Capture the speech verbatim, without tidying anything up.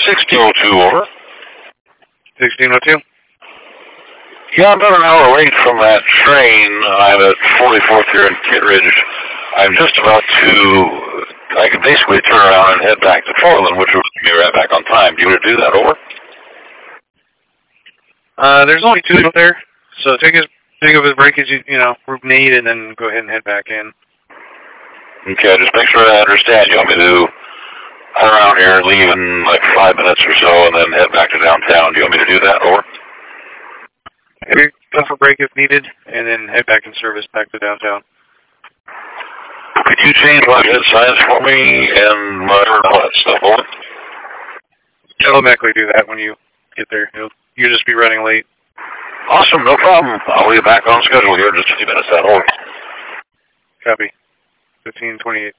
sixteen oh two, over. sixteen oh two? Yeah, I'm about an hour late from that train. I'm at forty-fourth here in Kittredge. I'm just about to, I can basically turn around and head back to Portland, which would put me right back on time. Do you want to do that, over? Uh, there's only two up there, so take as big of a break as you, you know, need, and then go ahead and head back in. Okay, just make sure I understand. You want me to head around here and leave in like five minutes or so and then head back to downtown. Do you want me to do that, over? Maybe go for a break if needed, and then head back in service back to downtown. Could you change my head signs for me and my all that stuff, over? It'll automatically do that when you get there. You'll, you'll just be running late. Awesome, no problem. I'll be back on schedule here in just a few minutes, that over. Copy. fifteen twenty-eight.